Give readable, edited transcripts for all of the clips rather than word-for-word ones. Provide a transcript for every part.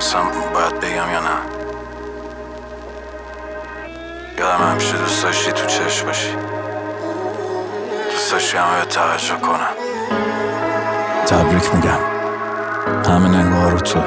اصلا باید بگم یا نه؟ یادم همیشه دوست داشتی تو چشم باشی، دوست داشتی همه توجه کنم. تبریک میگم، همه نگاه رو تو،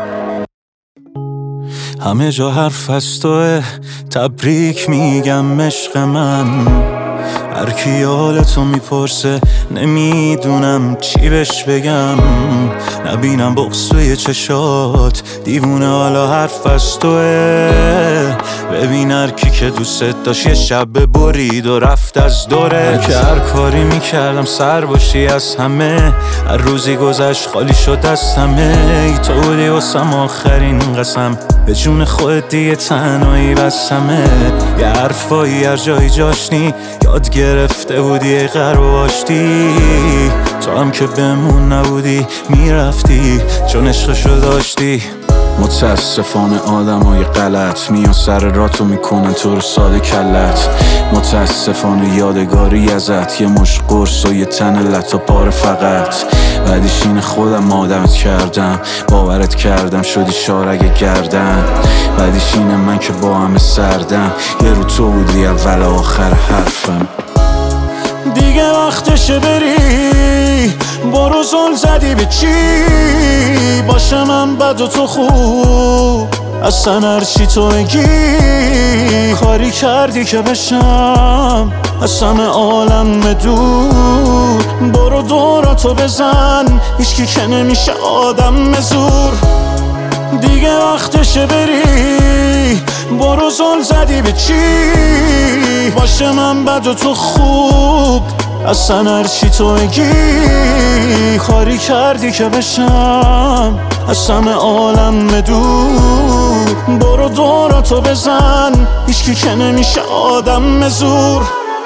همه جا حرف از توه. تبریک میگم عشق من، هر کی حالتو میپرسه نمیدونم چی بهش بگم. نبینم بغض توی چشات، دیوونه حالا حرف از توه. ببین هر کی که دوست داشت یه شب برید و رفت از دوره. که هر کاری میکردم سر باشی از همه، هر روزی گذشت خالی شد از همه. ای تو بودی واسم آخرین قسم، به جون خودت دیگه تنهایی بسمه. یه حرفایی هر جایی جاشنی یاد گرفته بودی ای غرب و آشتی. تو هم که بمون نبودی میرفتی چون عشقشو داشتی. متاسفانه آدمای غلط میان سر راتو میکنن تو رو ساده کلت. متاسفانه یادگاری ازت یه مش قرص و یه تن لطا پاره فقط. بعدش اینه خودم آدمت کردم، باورت کردم شدی شارگ گردن. بعدش اینه من که با همه سردم، یه رو تو بودی اول آخر حرفم. دیگه وقتشه بری، برو زل زدی به چی؟ باشه من بد و تو خوب، اصلا هرچی تو بگی. کاری کردی که بشم از همه عالم دور. برو دوراتو بزن، هیچکی که نمیشه آدم زور. دیگه وقتشه بری، برو زل زدی به چی؟ باشه من بد و تو خوب، اصلا هرچی تو بگی. کاری کردی که بشم از همه عالم دور. برو دوراتو بزن، هیچکی که نمیشه آدم زور.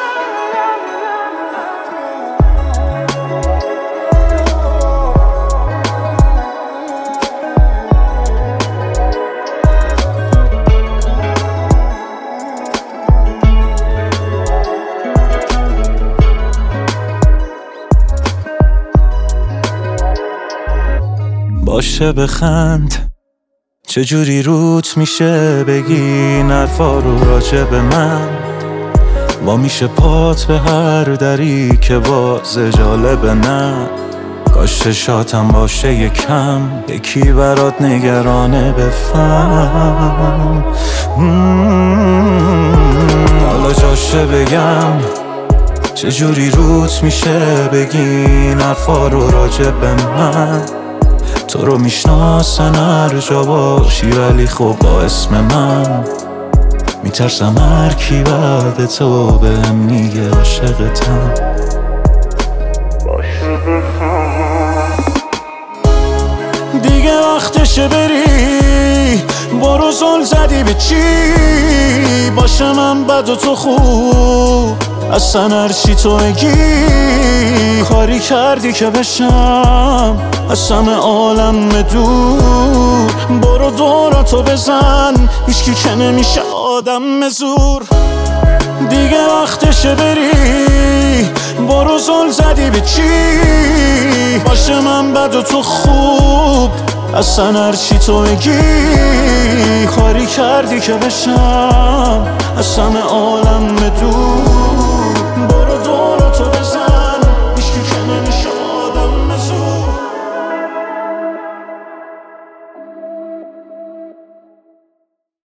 باشه بخند، چجوری روت میشه بگی نرفا رو راجع به من. با میشه پات به هر دری که باز جالبه نه. کاش چشاتم باشه یکم، یکی برات نگرانه بفهم. حالا جاشه بگم، چجوری روت میشه بگی نرفا رو راجع به من. تو رو میشناسن هر جا باشی، ولی خب با اسم من میترسم هر کی بعد تو بهم میگه عاشقتم. دیگه وقتشه بری، برو زل زدی به چی؟ باشه من بد و تو خوب، اصلا هرچی تو بگی. کاری کردی که بشم از همه عالم دور. برو دوراتو بزن، هیچکی که نمیشه آدم زور. دیگه وقتشه بری، برو زل زدی به چی؟ باشه من بد و تو خوب، اصلا هرچی تو بگی. کاری کردی که بشم از همه عالم